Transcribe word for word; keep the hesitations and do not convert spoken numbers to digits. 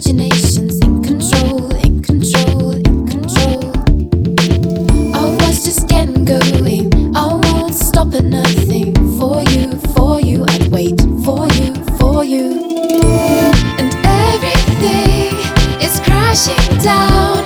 imagination's in control, in control, in control. I was just getting going. I won't stop at nothing for you, for you. I'd wait for you, for you. And everything is crashing down.